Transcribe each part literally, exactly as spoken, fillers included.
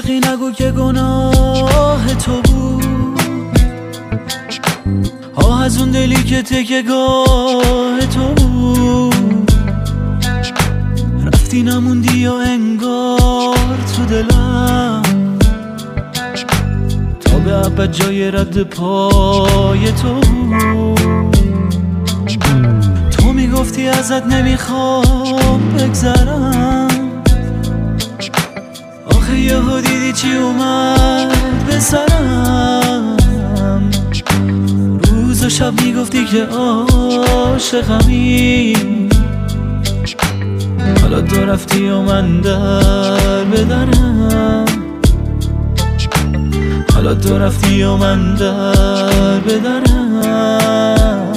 عاشقی نگو که گناه تو بود، آه از اون دلی که تکه گاه تو بود. رفتی نموندی یا انگار تو دلم، تا به ابد جای رد پای تو بود. تو میگفتی ازت نمیخوام بگذرم، آخه یهو دیدی چی اومد به سرم. روز و شب میگفتی که عاشقمی، حالا تو رفتی و من در بدرم. حالا تو رفتی و من در بدرم.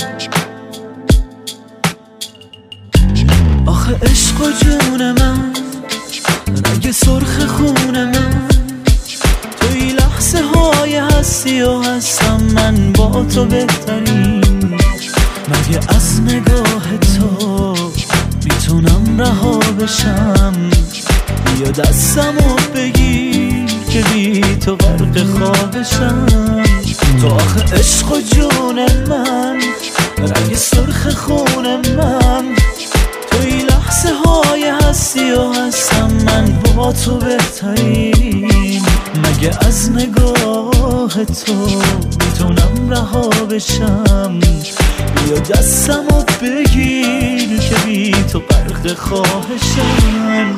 آخه عشق و جون من، رنگ سرخ خون من، توی لحظه های هستی و هستم من با تو بهترین. مگه از نگاه تو میتونم رها بشم؟ یا دستمو بگیر که بی تو غرق خواهشم. تو آخه عشق و جون من، رنگ سرخ خون من، توی لحظه های هستی و هستم من با تو بهترین. مگه از نگاه تو میتونم رها بشم؟ یا دستمو بگیر که بی تو غرق خواهشم.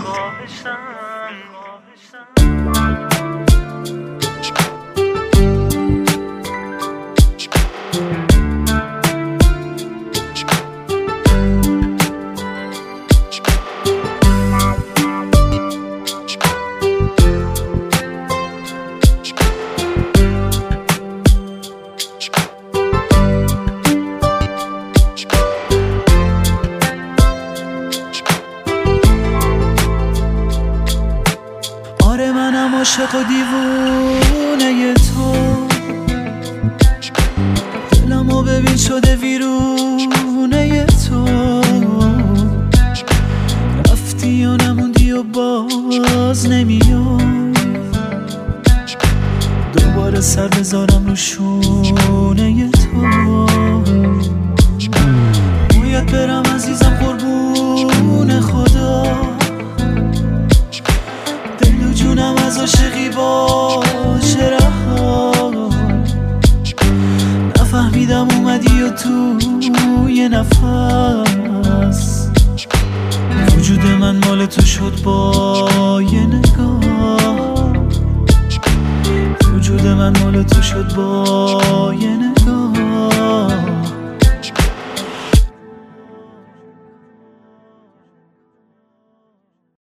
آره منم عاشق و دیوونه تو، دلمو ببین شده ویرونه تو. رفتی و نموندی و باز نمیای، دوباره سر بذارم رو شونه تو. باید برم عزیزم قربون خدا، دل و جونم از عاشقی باشه رها. نفهمیدم اومدی و توی نفس وجود من مال تو شد با یه نگاه. وجود من مال تو شد با یه نگاه.